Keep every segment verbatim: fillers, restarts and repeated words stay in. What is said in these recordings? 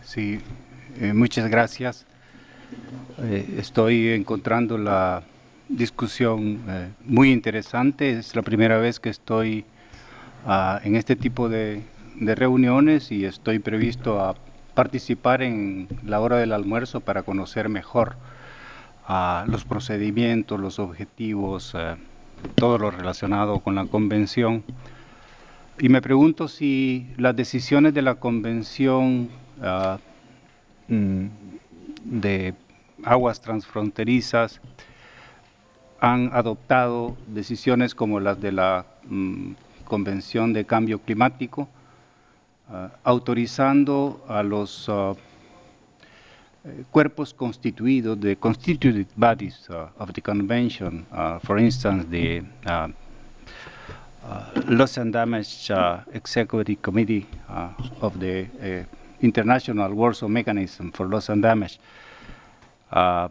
Sí, eh, muchas gracias. Eh, estoy encontrando la discusión eh, muy interesante. Es la primera vez que estoy uh, en este tipo de, de reuniones y estoy previsto a participar en la hora del almuerzo para conocer mejor uh, los procedimientos, los objetivos, uh, todo lo relacionado con la convención. Y me pregunto si las decisiones de la convención uh, de aguas transfronterizas han adoptado decisiones como las de la um, Convención de Cambio Climático, uh, autorizando a los uh, cuerpos constituidos, the constituted bodies uh, of the convention, uh, for instance, the uh, uh, Loss and Damage uh, Executive Committee uh, of the uh, International Warsaw Mechanism for Loss and Damage. Uh,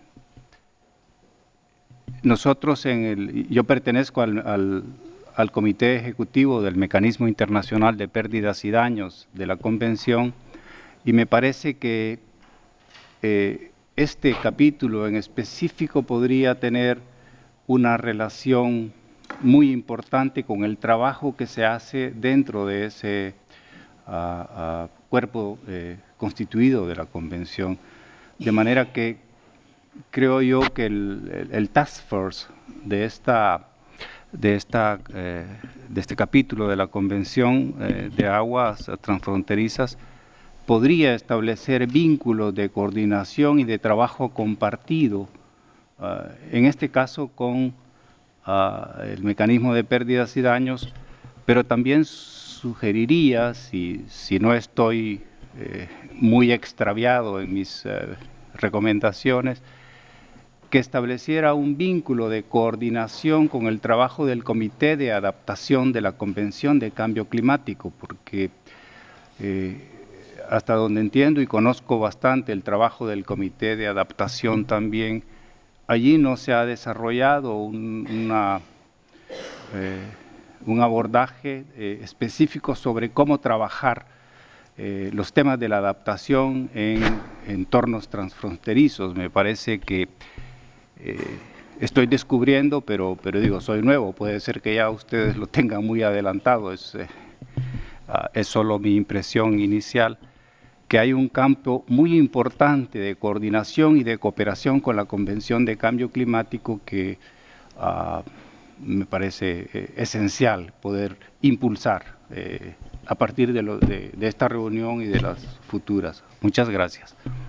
nosotros, en el, yo pertenezco al, al, al Comité Ejecutivo del Mecanismo Internacional de Pérdidas y Daños de la Convención, y me parece que eh, este capítulo en específico podría tener una relación muy importante con el trabajo que se hace dentro de ese uh, uh, cuerpo eh, constituido de la Convención. De manera que creo yo que el, el, el task force de esta de esta eh, de este capítulo de la Convención eh, de Aguas Transfronterizas podría establecer vínculos de coordinación y de trabajo compartido, uh, en este caso con uh, el mecanismo de pérdidas y daños, pero también sugeriría, si, si no estoy eh, muy extraviado en mis eh, recomendaciones, que estableciera un vínculo de coordinación con el trabajo del Comité de Adaptación de la Convención de Cambio Climático, porque eh, hasta donde entiendo y conozco bastante el trabajo del Comité de Adaptación también, allí no se ha desarrollado un, una, eh, un abordaje eh, específico sobre cómo trabajar eh, los temas de la adaptación en entornos transfronterizos. Me parece que eh, estoy descubriendo, pero, pero digo, soy nuevo, puede ser que ya ustedes lo tengan muy adelantado, es, eh, uh, es solo mi impresión inicial, que hay un campo muy importante de coordinación y de cooperación con la Convención de Cambio Climático que uh, me parece eh, esencial poder impulsar eh, a partir de, lo, de, de esta reunión y de las futuras. Muchas gracias.